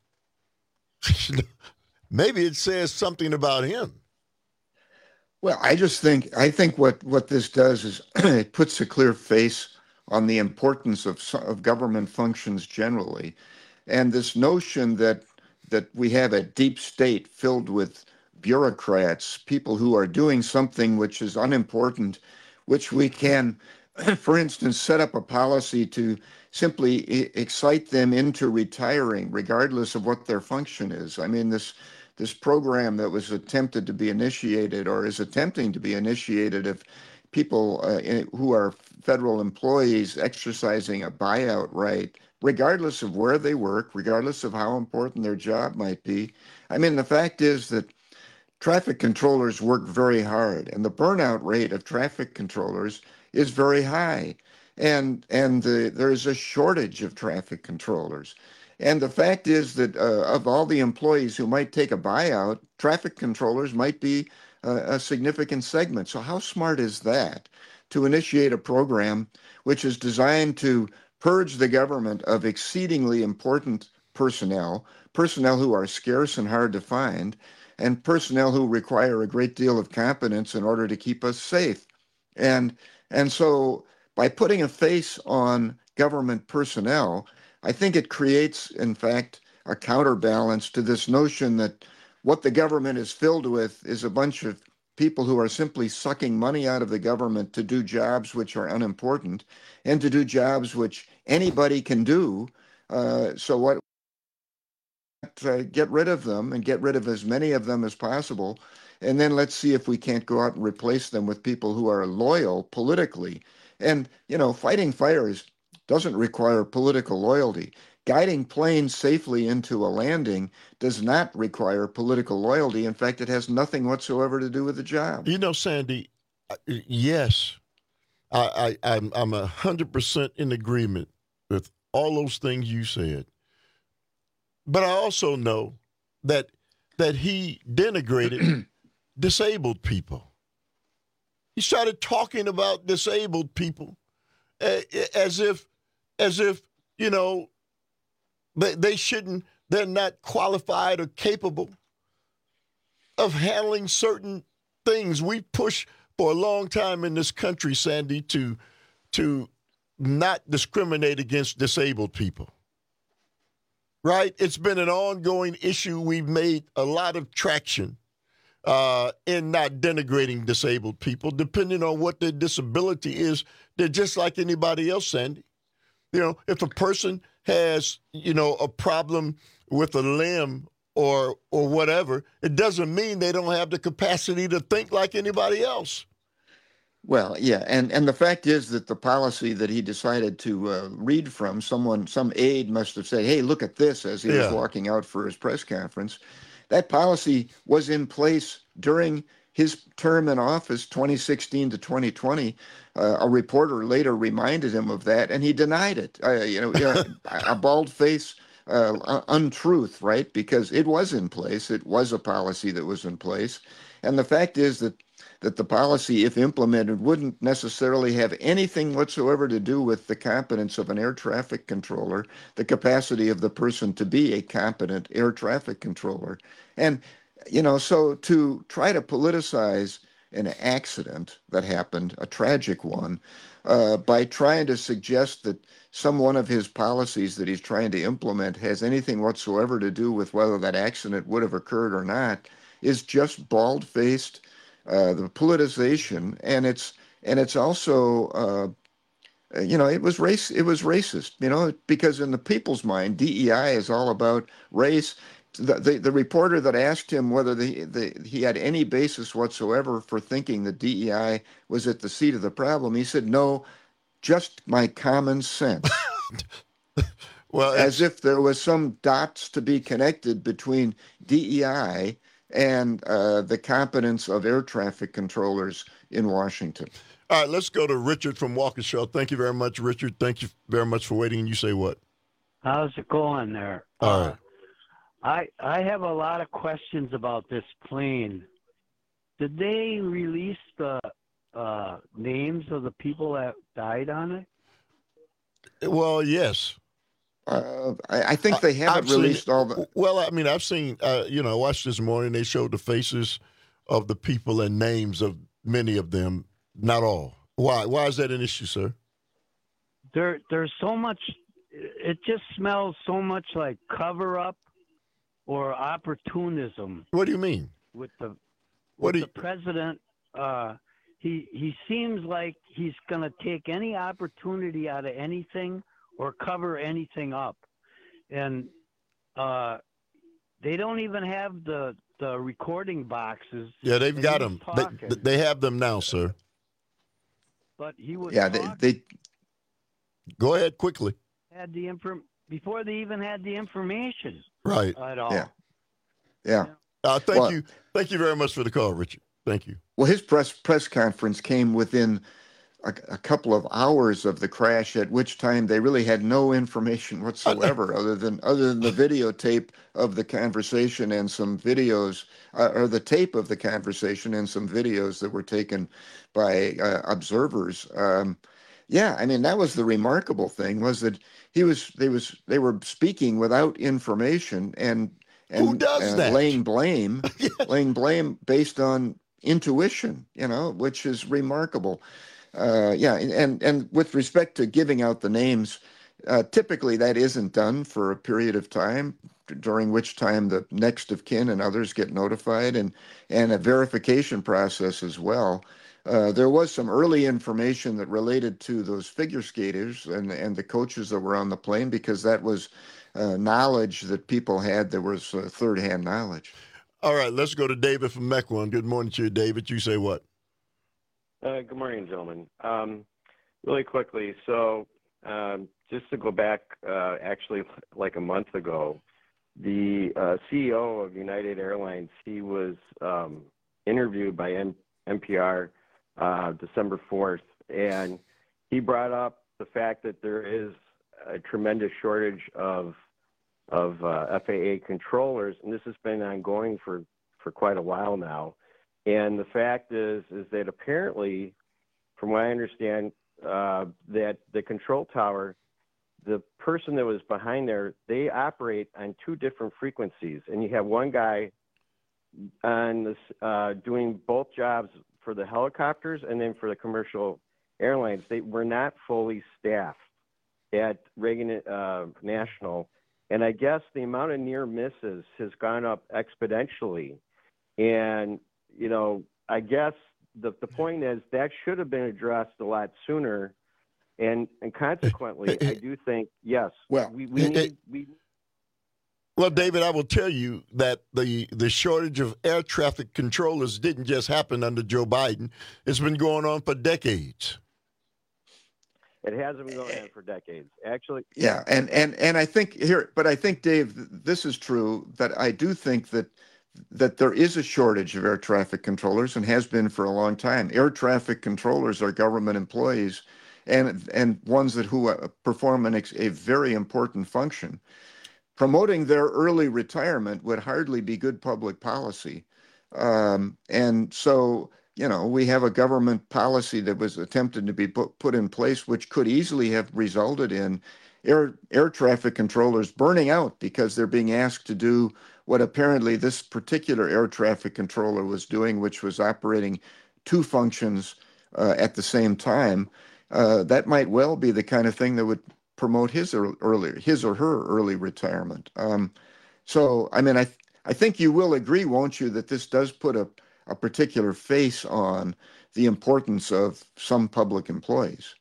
maybe it says something about him. Well, I think what this does is it puts a clear face on the importance of government functions generally. And this notion that we have a deep state filled with bureaucrats, people who are doing something which is unimportant, which we can, for instance, set up a policy to simply excite them into retiring, regardless of what their function is. I mean, this program that was attempted to be initiated or is attempting to be initiated of people who are federal employees exercising a buyout right, regardless of where they work, regardless of how important their job might be. I mean, the fact is that traffic controllers work very hard, and the burnout rate of traffic controllers is very high. And there's a shortage of traffic controllers. And the fact is that of all the employees who might take a buyout, traffic controllers might be a significant segment. So how smart is that to initiate a program which is designed to purge the government of exceedingly important personnel who are scarce and hard to find, and personnel who require a great deal of competence in order to keep us safe? And so by putting a face on government personnel, I think it creates, in fact, a counterbalance to this notion that what the government is filled with is a bunch of people who are simply sucking money out of the government to do jobs which are unimportant and to do jobs which anybody can do. Get rid of them and get rid of as many of them as possible. And then let's see if we can't go out and replace them with people who are loyal politically. And, fighting fires doesn't require political loyalty. Guiding planes safely into a landing does not require political loyalty. In fact, it has nothing whatsoever to do with the job. Sandy, yes, I'm 100% in agreement with all those things you said. But I also know that he denigrated disabled people. He started talking about disabled people as if they're not qualified or capable of handling certain things. We push for a long time in this country, Sandy, to not discriminate against disabled people. Right? It's been an ongoing issue. We've made a lot of traction in not denigrating disabled people, depending on what their disability is. They're just like anybody else, Sandy. If a person has, a problem with a limb or whatever, it doesn't mean they don't have the capacity to think like anybody else. Well, yeah, and the fact is that the policy that he decided to read from, some aide must have said, hey, look at this, as he was walking out for his press conference. That policy was in place during his term in office, 2016 to 2020. A reporter later reminded him of that, and he denied it. A bald-faced untruth, right? Because it was in place. It was a policy that was in place. And the fact is that the policy, if implemented, wouldn't necessarily have anything whatsoever to do with the competence of an air traffic controller, the capacity of the person to be a competent air traffic controller. And, so to try to politicize an accident that happened, a tragic one, by trying to suggest that some one of his policies that he's trying to implement has anything whatsoever to do with whether that accident would have occurred or not is just bald-faced the politicization, and it's also it was racist, because in the people's mind, DEI is all about race. The reporter that asked him whether he had any basis whatsoever for thinking that DEI was at the seat of the problem, he said, no, just my common sense. Well, as if there was some dots to be connected between DEI and the competence of air traffic controllers in Washington. All right, let's go to Richard from Waukesha. Thank you very much, Richard. Thank you very much for waiting. You say what? How's it going there? All right. I have a lot of questions about this plane. Did they release the names of the people that died on it? Well, yes. I think they haven't released all the... Well, I mean, I've seen, I watched this morning, they showed the faces of the people and names of many of them, not all. Why is that an issue, sir? There's so much, it just smells so much like cover-up or opportunism. What do you mean? With the president, he seems like he's going to take any opportunity out of anything or cover anything up. And they don't even have the recording boxes. Yeah, they've got them. They have them now, sir. But he was they go ahead quickly. Had the before they even had the information. Right. At all. Yeah. Thank you very much for the call, Richard. Thank you. Well, his press conference came within a couple of hours of the crash, at which time they really had no information whatsoever other than the videotape of the conversation and some videos, or the tape of the conversation and some videos that were taken by observers. I mean, that was the remarkable thing, was that they were speaking without information and who does that? Laying blame based on intuition, which is remarkable. And with respect to giving out the names, typically that isn't done for a period of time, during which time the next of kin and others get notified, and a verification process as well. There was some early information that related to those figure skaters and the coaches that were on the plane, because that was knowledge that people had. There was third-hand knowledge. All right, let's go to David from Mequon. Good morning to you, David. You say what? Good morning, gentlemen. Really quickly, so just to go back, actually like a month ago, the CEO of United Airlines, he was interviewed by NPR December 4th, and he brought up the fact that there is a tremendous shortage of FAA controllers, and this has been ongoing for quite a while now. And the fact is that apparently, from what I understand, that the control tower, the person that was behind there, they operate on two different frequencies. And you have one guy on this doing both jobs for the helicopters and then for the commercial airlines. They were not fully staffed at Reagan National. And I guess the amount of near misses has gone up exponentially. And I guess the point is that should have been addressed a lot sooner, and consequently, I do think yes. Well, Well, David, I will tell you that the shortage of air traffic controllers didn't just happen under Joe Biden. It's been going on for decades. It hasn't been going on for decades, actually. Yeah, and I think I think, Dave, this is true, that I do think that there is a shortage of air traffic controllers, and has been for a long time. Air traffic controllers are government employees and ones who perform a very important function. Promoting their early retirement would hardly be good public policy. And so, we have a government policy that was attempted to be put in place, which could easily have resulted in air traffic controllers burning out because they're being asked to do what apparently this particular air traffic controller was doing, which was operating two functions at the same time, that might well be the kind of thing that would promote his or her early retirement. So, I mean, I think you will agree, won't you, that this does put a particular face on the importance of some public employees.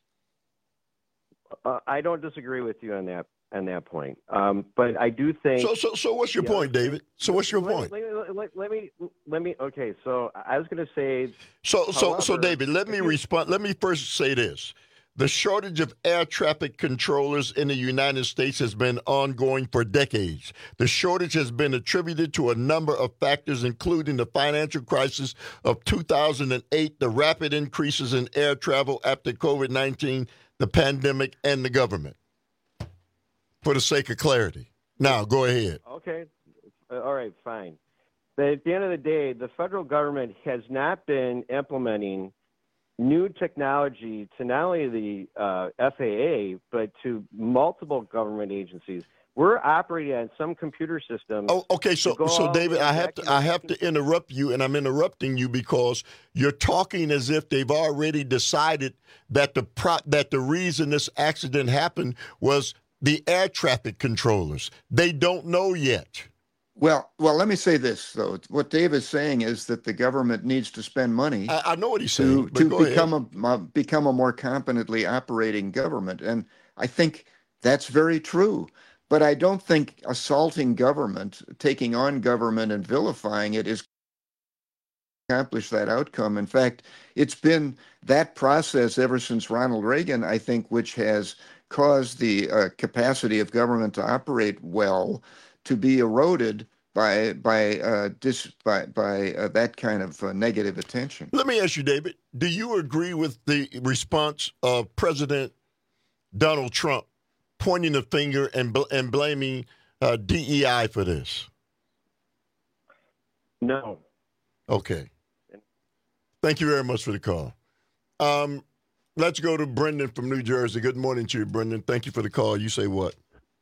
I don't disagree with you on that point. But I do think. So what's your point, David? So what's your point? Let me. Okay. So I was going to say. So David, let me respond. Let me first say this. The shortage of air traffic controllers in the United States has been ongoing for decades. The shortage has been attributed to a number of factors, including the financial crisis of 2008, the rapid increases in air travel after COVID-19, the pandemic, and the government. For the sake of clarity. Now, go ahead. Okay. All right, fine. But at the end of the day, the federal government has not been implementing new technology to not only the FAA, but to multiple government agencies. We're operating on some computer systems. Oh, okay. So David, I have to interrupt you, and I'm interrupting you because you're talking as if they've already decided that the reason this accident happened was the air traffic controllers. They don't know yet. Well, let me say this, though. What Dave is saying is that the government needs to spend money. I know what he's saying. To become a more competently operating government. And I think that's very true. But I don't think assaulting government, taking on government and vilifying it is accomplish that outcome. In fact, it's been that process ever since Ronald Reagan, I think, which has caused the capacity of government to operate well to be eroded by that kind of negative attention. Let me ask you, David, do you agree with the response of President Donald Trump pointing the finger and blaming DEI for this? No. Okay. Thank you very much for the call. Let's go to Brendan from New Jersey. Good morning to you, Brendan. Thank you for the call. You say what?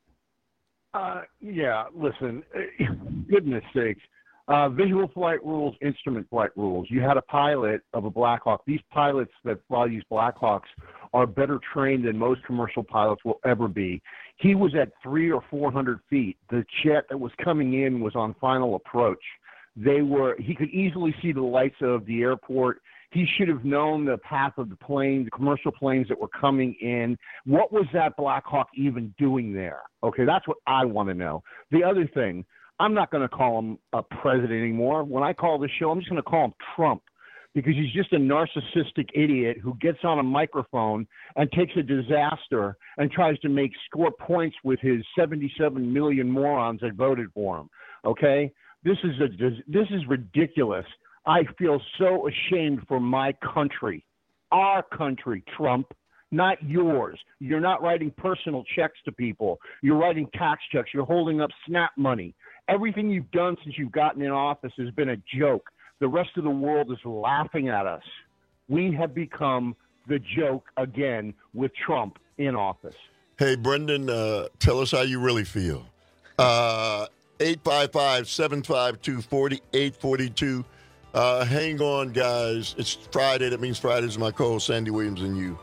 Yeah, listen, goodness sakes. Visual flight rules, instrument flight rules. You had a pilot of a Black Hawk. These pilots that fly these Black Hawks are better trained than most commercial pilots will ever be. He was at 300 or 400 feet. The jet that was coming in was on final approach. He could easily see the lights of the airport. He should have known the path of the plane, the commercial planes that were coming in. What was that Black Hawk even doing there? Okay, that's what I want to know. The other thing, I'm not going to call him a president anymore. When I call this show, I'm just going to call him Trump because he's just a narcissistic idiot who gets on a microphone and takes a disaster and tries to score points with his 77 million morons that voted for him. Okay? This is ridiculous. I feel so ashamed for my country, our country, Trump, not yours. You're not writing personal checks to people. You're writing tax checks. You're holding up SNAP money. Everything you've done since you've gotten in office has been a joke. The rest of the world is laughing at us. We have become the joke again with Trump in office. Hey, Brendan, tell us how you really feel. 855-752-4842. Hang on, guys. It's Friday. That means Friday's my co-host, Sandy Williams, and you.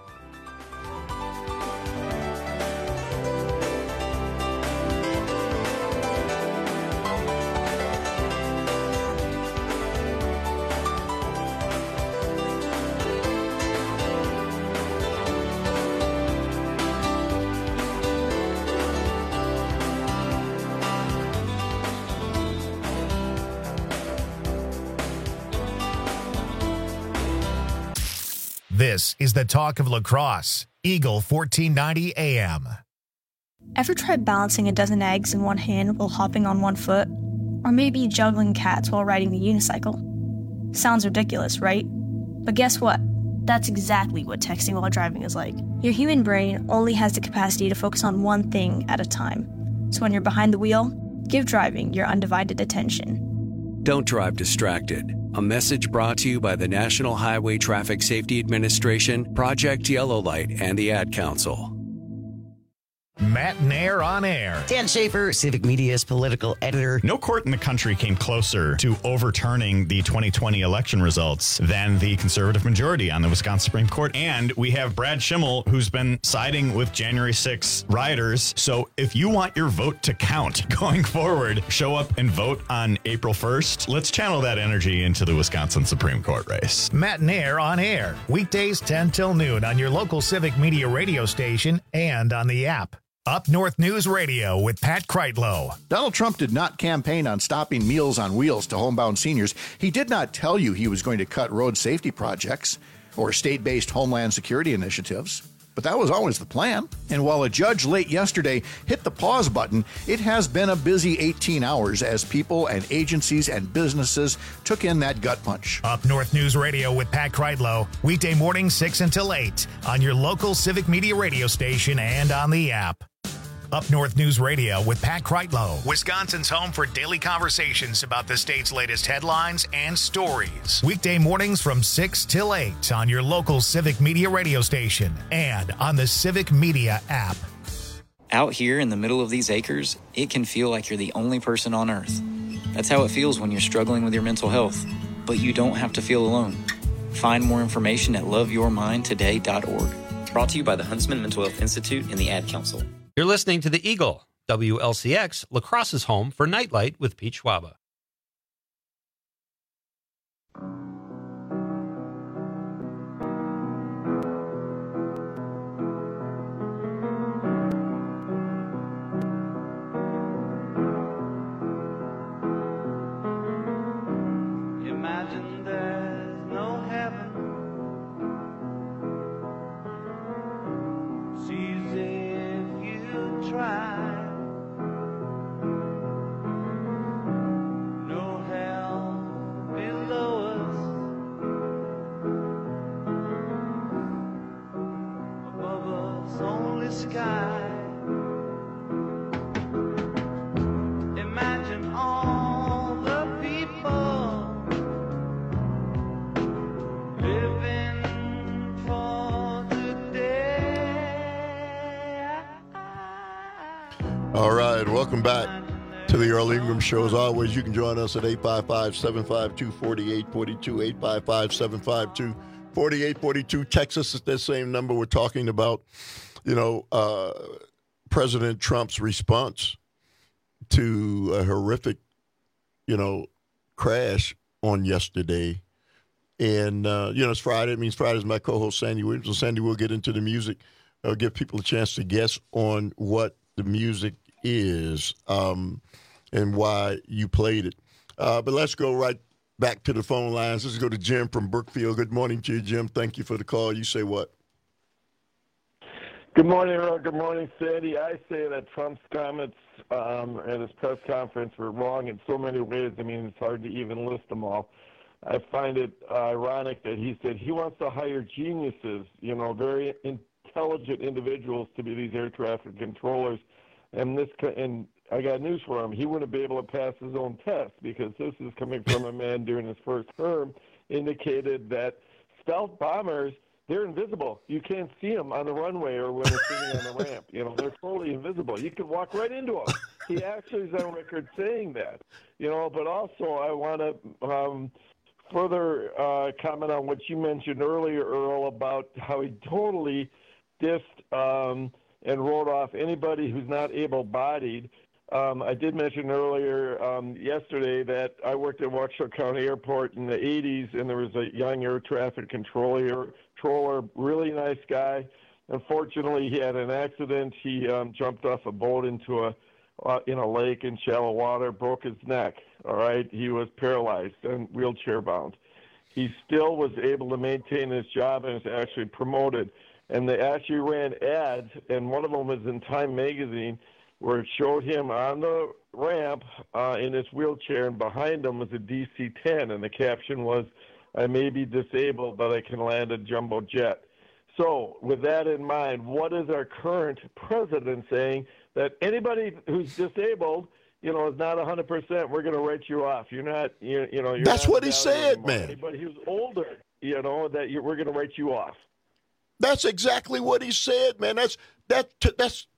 This is the talk of La Crosse, Eagle 1490 AM. Ever tried balancing a dozen eggs in one hand while hopping on one foot? Or maybe juggling cats while riding the unicycle? Sounds ridiculous, right? But guess what? That's exactly what texting while driving is like. Your human brain only has the capacity to focus on one thing at a time. So when you're behind the wheel, give driving your undivided attention. Don't drive distracted. A message brought to you by the National Highway Traffic Safety Administration, Project Yellow Light, and the Ad Council. Matt Nair on Air. Dan Schaefer, Civic Media's political editor. No court in the country came closer to overturning the 2020 election results than the conservative majority on the Wisconsin Supreme Court. And we have Brad Schimmel, who's been siding with January 6 rioters. So if you want your vote to count going forward, show up and vote on April 1st. Let's channel that energy into the Wisconsin Supreme Court race. Matt Nair on Air. Weekdays 10 till noon on your local Civic Media radio station and on the app. Up North News Radio with Pat Kreitlow. Donald Trump did not campaign on stopping Meals on Wheels to homebound seniors. He did not tell you he was going to cut road safety projects or state-based homeland security initiatives. But that was always the plan. And while a judge late yesterday hit the pause button, it has been a busy 18 hours as people and agencies and businesses took in that gut punch. Up North News Radio with Pat Kreitlow. Weekday morning 6 until 8 on your local Civic Media radio station and on the app. Up North News Radio with Pat Kreitlow, Wisconsin's home for daily conversations about the state's latest headlines and stories. Weekday mornings from 6 till 8 on your local Civic Media radio station and on the Civic Media app. Out here in the middle of these acres, it can feel like you're the only person on earth. That's how it feels when you're struggling with your mental health. But you don't have to feel alone. Find more information at loveyourmindtoday.org. Brought to you by the Huntsman Mental Health Institute and the Ad Council. You're listening to The Eagle, WLCX, La Crosse's home for Nightlight with Pete Schwaba. Imagine there's no heaven. It's easy if you try. No hell below us. Above us only sky. Imagine all the people living for today. All right, welcome back to the Earl Ingram Show. As always, you can join us at 855-752-4842, 855-752-4842. Text us at that same number. We're talking about, President Trump's response to a horrific, crash on yesterday. And, it's Friday. It means Friday's my co-host, Sandy Williams. So, Sandy, we'll get into the music. I'll give people a chance to guess on what the music is and why you played it. But let's go right back to the phone lines. Let's go to Jim from Brookfield. Good morning to you, Jim. Thank you for the call. You say what? Good morning, Earl. Good morning, Sandy. I say that Trump's comments at his press conference were wrong in so many ways. I mean, it's hard to even list them all. I find it ironic that he said he wants to hire geniuses, very intelligent individuals to be these air traffic controllers. And I got news for him. He wouldn't be able to pass his own test because this is coming from a man during his first term indicated that stealth bombers, they're invisible. You can't see them on the runway or when they're sitting on the ramp. They're totally invisible. You can walk right into them. He actually is on record saying that. But also I want to further comment on what you mentioned earlier, Earl, about how he totally dissed and wrote off anybody who's not able-bodied. I did mention earlier yesterday that I worked at Waukesha County Airport in the 80s, and there was a young air traffic controller, really nice guy. Unfortunately, he had an accident. He jumped off a boat into a lake in shallow water, broke his neck. All right, he was paralyzed and wheelchair-bound. He still was able to maintain his job and was actually promoted. And they actually ran ads, and one of them was in Time magazine, where it showed him on the ramp in his wheelchair, and behind him was a DC-10, and the caption was, "I may be disabled, but I can land a jumbo jet." So with that in mind, what is our current president saying? That anybody who's disabled, is not 100%, we're going to write you off. You're not, you're That's not what he said, anymore. man. Anybody who's older, we're going to write you off. That's exactly what he said, man. That's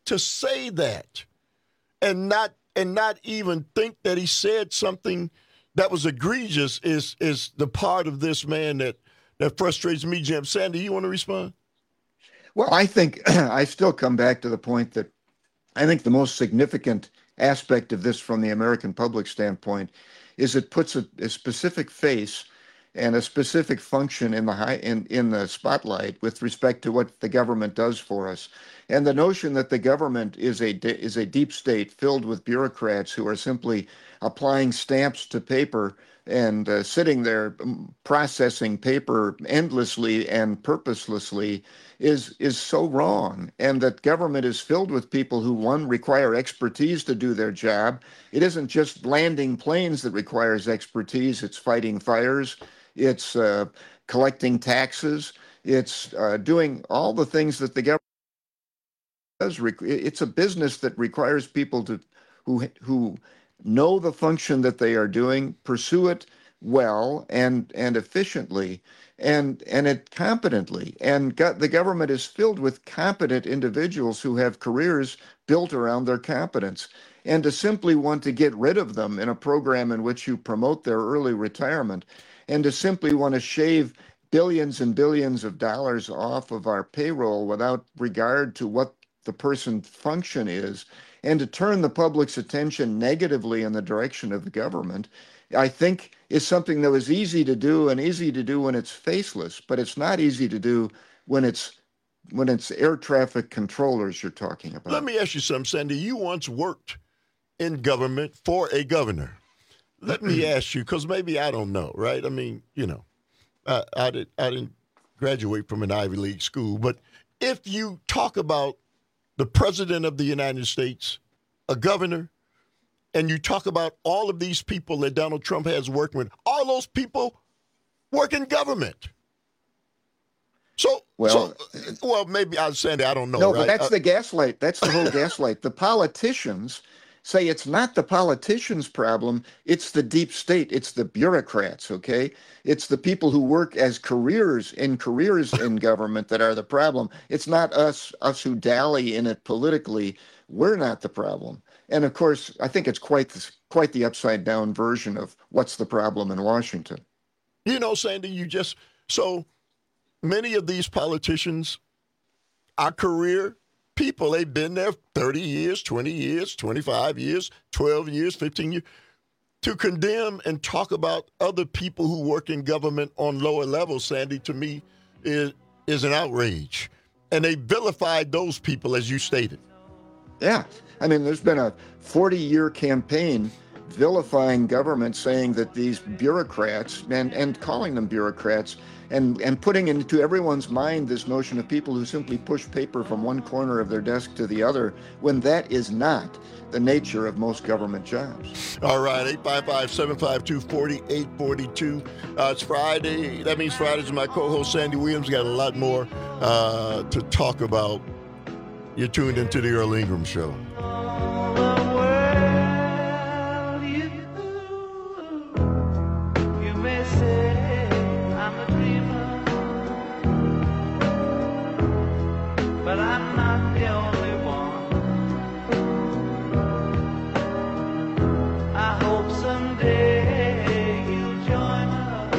to say that and not even think that he said something that was egregious is the part of this man that frustrates me, Jim. Sandy, you want to respond? Well, I think I still come back to the point that I think the most significant aspect of this from the American public standpoint is it puts a specific face and a specific function in the spotlight with respect to what the government does for us. And the notion that the government is a deep state filled with bureaucrats who are simply applying stamps to paper and sitting there processing paper endlessly and purposelessly is so wrong. And that government is filled with people who, one, require expertise to do their job. It isn't just landing planes that requires expertise. It's fighting fires. It's collecting taxes. It's doing all the things that the government does. It's a business that requires people who know the function that they are doing, pursue it well and efficiently, and it competently. And the government is filled with competent individuals who have careers built around their competence. And to simply want to get rid of them in a program in which you promote their early retirement, and to simply want to shave billions and billions of dollars off of our payroll without regard to what the person's function is, and to turn the public's attention negatively in the direction of the government, I think is something that was easy to do, and easy to do when it's faceless, but it's not easy to do when it's air traffic controllers you're talking about. Let me ask you something, Sandy. You once worked in government for a governor. Let me ask you, because maybe I don't know, right? I mean, I didn't graduate from an Ivy League school, but if you talk about the president of the United States, a governor, and you talk about all of these people that Donald Trump has worked with, all those people work in government. Well, maybe I was saying I don't know. No, right? But that's the gaslight. That's the whole gaslight. The politicians say it's not the politicians' problem. It's the deep state. It's the bureaucrats. Okay, it's the people who work as careers in government that are the problem. It's not us who dally in it politically. We're not the problem. And of course, I think it's quite the upside down version of what's the problem in Washington. Sandy, so many of these politicians are career people. They've been there 30 years, 20 years, 25 years, 12 years, 15 years. To condemn and talk about other people who work in government on lower levels, Sandy, to me, is an outrage. And they vilified those people, as you stated. Yeah. I mean, there's been a 40-year campaign vilifying government, saying that these bureaucrats, and calling them bureaucrats, and putting into everyone's mind this notion of people who simply push paper from one corner of their desk to the other, when that is not the nature of most government jobs. All right, 855-752-4842. It's Friday. That means Fridays. My co-host Sandy Williams got a lot more to talk about. You're tuned into the Earl Ingram Show. But I'm not the only one. I hope someday you'll join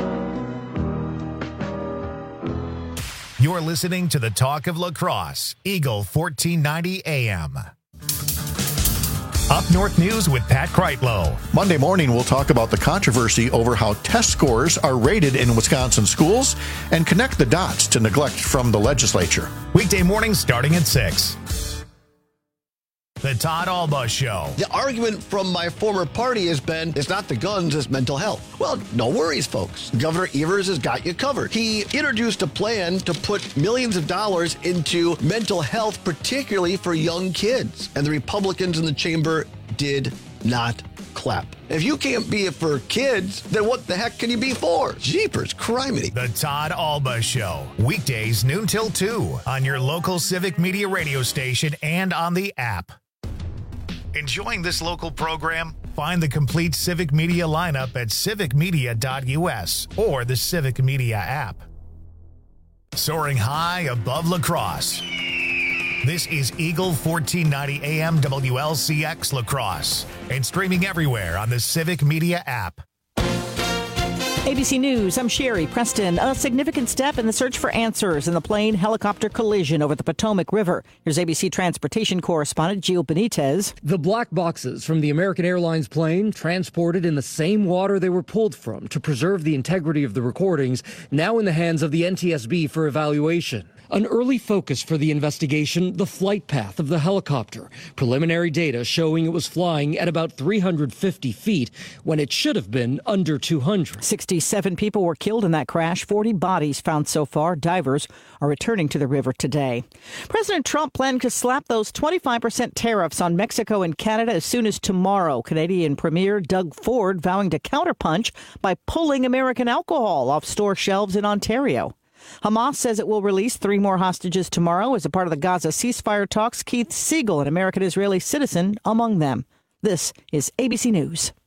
us. You're listening to the Talk of La Crosse, Eagle 1490 AM. Up North News with Pat Kreitlow. Monday morning, we'll talk about the controversy over how test scores are rated in Wisconsin schools and connect the dots to neglect from the legislature. Weekday mornings starting at 6. The Todd Alba Show. The argument from my former party has been, it's not the guns, it's mental health. Well, no worries, folks. Governor Evers has got you covered. He introduced a plan to put millions of dollars into mental health, particularly for young kids. And the Republicans in the chamber did not clap. If you can't be it for kids, then what the heck can you be for? Jeepers, criminy. The Todd Alba Show. Weekdays noon till 2 on your local Civic Media radio station and on the app. Enjoying this local program? Find the complete Civic Media lineup at civicmedia.us or the Civic Media app. Soaring high above La Crosse. This is Eagle 1490 AM WLCX La Crosse and streaming everywhere on the Civic Media app. ABC News, I'm Sherry Preston. A significant step in the search for answers in the plane-helicopter collision over the Potomac River. Here's ABC Transportation correspondent Gio Benitez. The black boxes from the American Airlines plane, transported in the same water they were pulled from to preserve the integrity of the recordings, now in the hands of the NTSB for evaluation. An early focus for the investigation, the flight path of the helicopter. Preliminary data showing it was flying at about 350 feet when it should have been under 200. 67 people were killed in that crash, 40 bodies found so far. Divers are returning to the river today. President Trump planned to slap those 25% tariffs on Mexico and Canada as soon as tomorrow. Canadian Premier Doug Ford vowing to counterpunch by pulling American alcohol off store shelves in Ontario. Hamas says it will release 3 more hostages tomorrow as a part of the Gaza ceasefire talks. Keith Siegel, an American-Israeli citizen, among them. This is ABC News.